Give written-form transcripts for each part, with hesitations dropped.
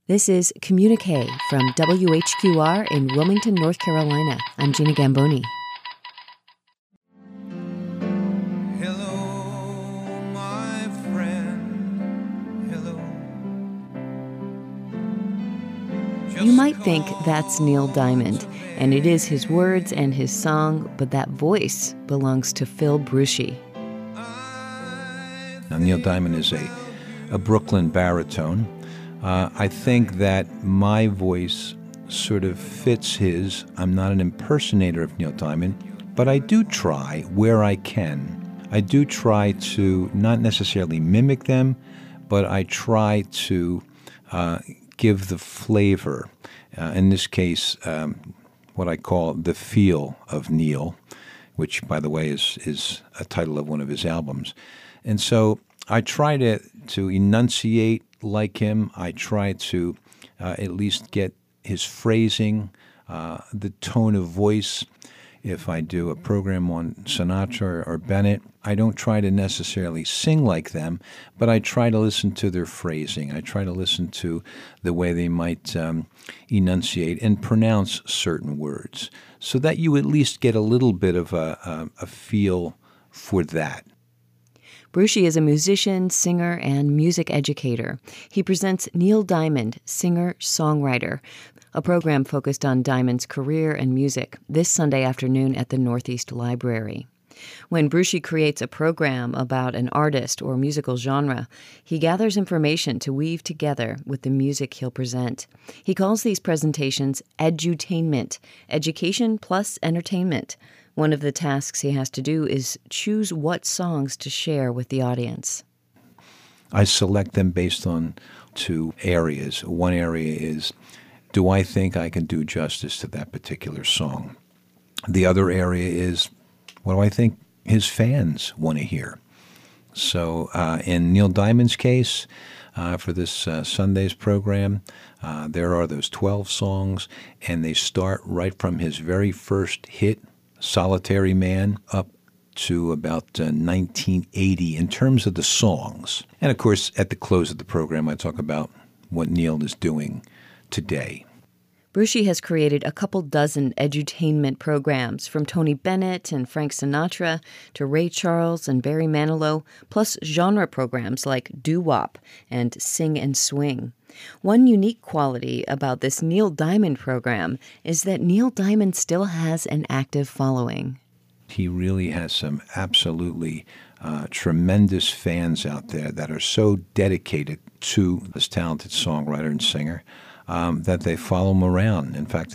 This is Communique from WHQR in Wilmington, North Carolina. I'm Gina Gamboni. Hello, my friend. Hello. You might think that's Neil Diamond, and it is his words and his song, but that voice belongs to Phil Brucey. Now, Neil Diamond is a Brooklyn baritone. I think that my voice sort of fits his. I'm not an impersonator of Neil Diamond, but I do try where I can. I do try to not necessarily mimic them, but I try to give the flavor. In this case, what I call the feel of Neil, which, by the way, is a title of one of his albums. And so I try to enunciate like him. I try to at least get his phrasing, the tone of voice. If I do a program on Sinatra or Bennett, I don't try to necessarily sing like them, but I try to listen to their phrasing. I try to listen to the way they might enunciate and pronounce certain words so that you at least get a little bit of a feel for that. Brucey is a musician, singer, and music educator. He presents Neil Diamond, Singer-Songwriter, a program focused on Diamond's career and music, this Sunday afternoon at the Northeast Library. When Brucey creates a program about an artist or musical genre, he gathers information to weave together with the music he'll present. He calls these presentations edutainment, education plus entertainment. One of the tasks he has to do is choose what songs to share with the audience. I select them based on two areas. One area is, do I think I can do justice to that particular song? The other area is, what do I think his fans want to hear? So in Neil Diamond's case, for this Sunday's program, there are those 12 songs, and they start right from his very first hit, Solitary Man, up to about 1980 in terms of the songs. And, of course, at the close of the program, I talk about what Neil is doing today. Brucey has created a couple dozen edutainment programs, from Tony Bennett and Frank Sinatra to Ray Charles and Barry Manilow, plus genre programs like doo-wop and sing and swing. One unique quality about this Neil Diamond program is that Neil Diamond still has an active following. He really has some absolutely tremendous fans out there that are so dedicated to this talented songwriter and singer that they follow him around. In fact,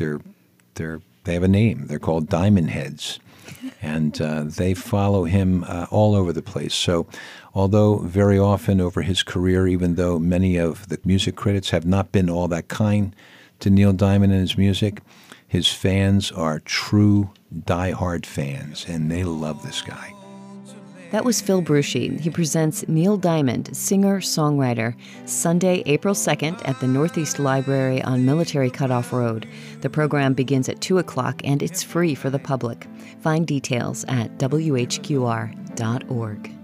they have a name. They're called Diamond Heads, and they follow him all over the place. So although very often over his career, even though many of the music critics have not been all that kind to Neil Diamond and his music, his fans are true diehard fans, and they love this guy. That was Phil Brucey. He presents Neil Diamond, Singer-Songwriter, Sunday, April 2nd at the Northeast Library on Military Cutoff Road. The program begins at 2 o'clock, and it's free for the public. Find details at WHQR.org.